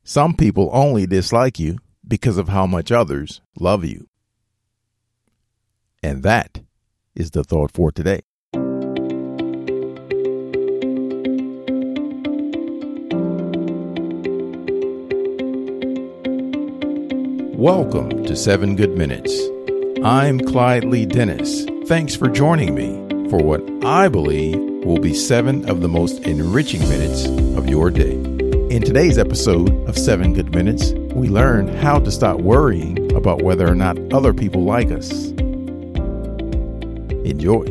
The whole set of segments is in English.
Some people only dislike you because of how much others love you. And that is the thought for today. Welcome to 7 Good Minutes. I'm Clyde Lee Dennis. Thanks for joining me for what I believe will be 7 of the most enriching minutes of your day. In today's episode of 7 Good Minutes, we learn how to stop worrying about whether or not other people like us. Enjoy.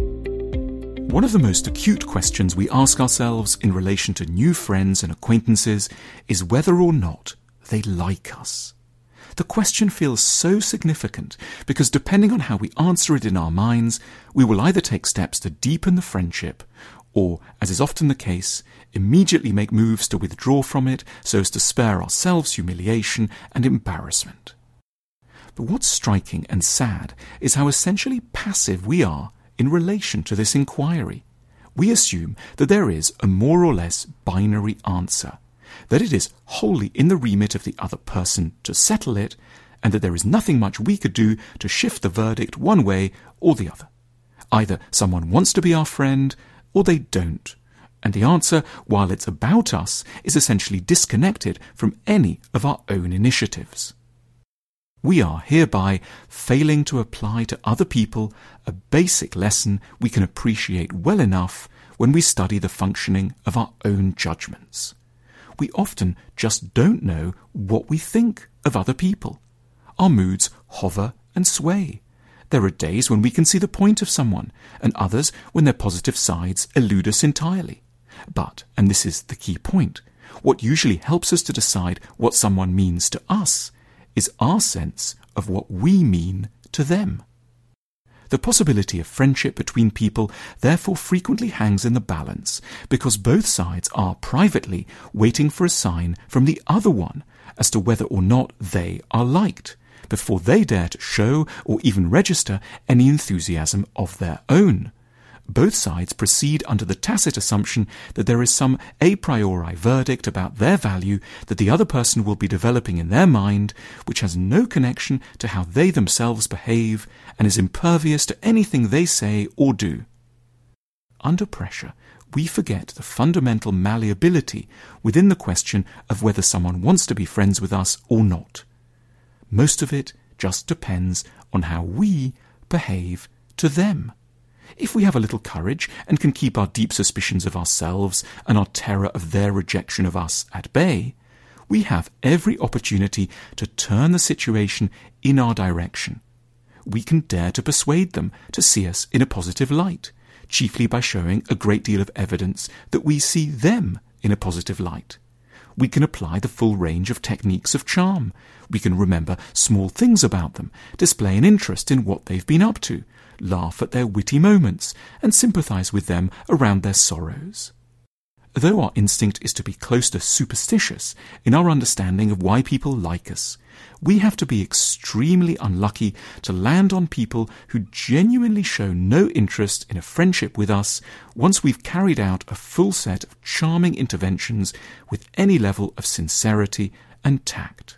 One of the most acute questions we ask ourselves in relation to new friends and acquaintances is whether or not they like us. The question feels so significant because depending on how we answer it in our minds, we will either take steps to deepen the friendship or, as is often the case, immediately make moves to withdraw from it so as to spare ourselves humiliation and embarrassment. But what's striking and sad is how essentially passive we are in relation to this inquiry. We assume that there is a more or less binary answer, that it is wholly in the remit of the other person to settle it, and that there is nothing much we could do to shift the verdict one way or the other. Either someone wants to be our friend, or they don't. And the answer, while it's about us, is essentially disconnected from any of our own initiatives. We are hereby failing to apply to other people a basic lesson we can appreciate well enough when we study the functioning of our own judgments. We often just don't know what we think of other people. Our moods hover and sway. There are days when we can see the point of someone, and others when their positive sides elude us entirely. But, and this is the key point, what usually helps us to decide what someone means to us is our sense of what we mean to them. The possibility of friendship between people therefore frequently hangs in the balance because both sides are privately waiting for a sign from the other one as to whether or not they are liked before they dare to show or even register any enthusiasm of their own. Both sides proceed under the tacit assumption that there is some a priori verdict about their value that the other person will be developing in their mind, which has no connection to how they themselves behave and is impervious to anything they say or do. Under pressure, we forget the fundamental malleability within the question of whether someone wants to be friends with us or not. Most of it just depends on how we behave to them. If we have a little courage and can keep our deep suspicions of ourselves and our terror of their rejection of us at bay, we have every opportunity to turn the situation in our direction. We can dare to persuade them to see us in a positive light, chiefly by showing a great deal of evidence that we see them in a positive light. We can apply the full range of techniques of charm. We can remember small things about them, display an interest in what they've been up to, laugh at their witty moments, and sympathize with them around their sorrows. Though our instinct is to be close to superstitious in our understanding of why people like us, we have to be extremely unlucky to land on people who genuinely show no interest in a friendship with us once we've carried out a full set of charming interventions with any level of sincerity and tact.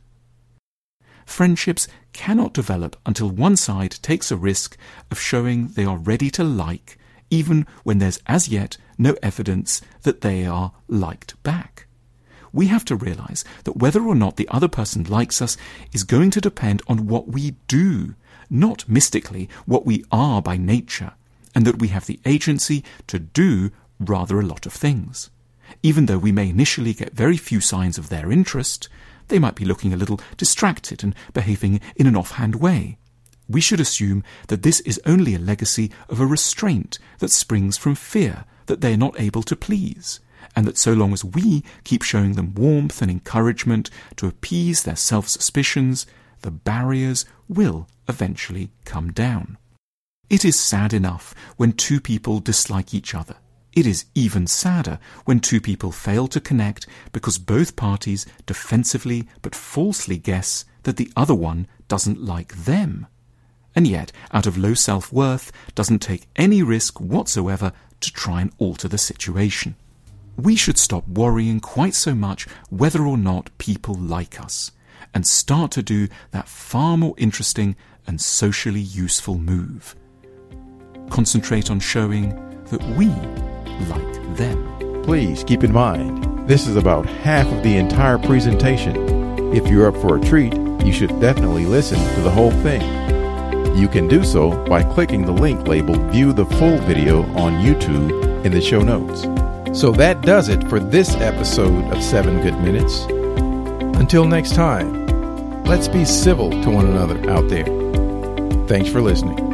Friendships cannot develop until one side takes a risk of showing they are ready to like, even when there's as yet no evidence that they are liked back. We have to realize that whether or not the other person likes us is going to depend on what we do, not mystically what we are by nature, and that we have the agency to do rather a lot of things. Even though we may initially get very few signs of their interest, they might be looking a little distracted and behaving in an offhand way. We should assume that this is only a legacy of a restraint that springs from fear that they are not able to please, and that so long as we keep showing them warmth and encouragement to appease their self-suspicions, the barriers will eventually come down. It is sad enough when two people dislike each other. It is even sadder when two people fail to connect because both parties defensively but falsely guess that the other one doesn't like them, and yet, out of low self-worth, doesn't take any risk whatsoever to try and alter the situation. we should stop worrying quite so much whether or not people like us, and start to do that far more interesting and socially useful move. Concentrate on showing that we like them. Please keep in mind, this is about half of the entire presentation. If you're up for a treat, you should definitely listen to the whole thing. You can do so by clicking the link labeled View the Full Video on YouTube in the show notes. So that does it for this episode of 7 Good Minutes. Until next time, let's be civil to one another out there. Thanks for listening.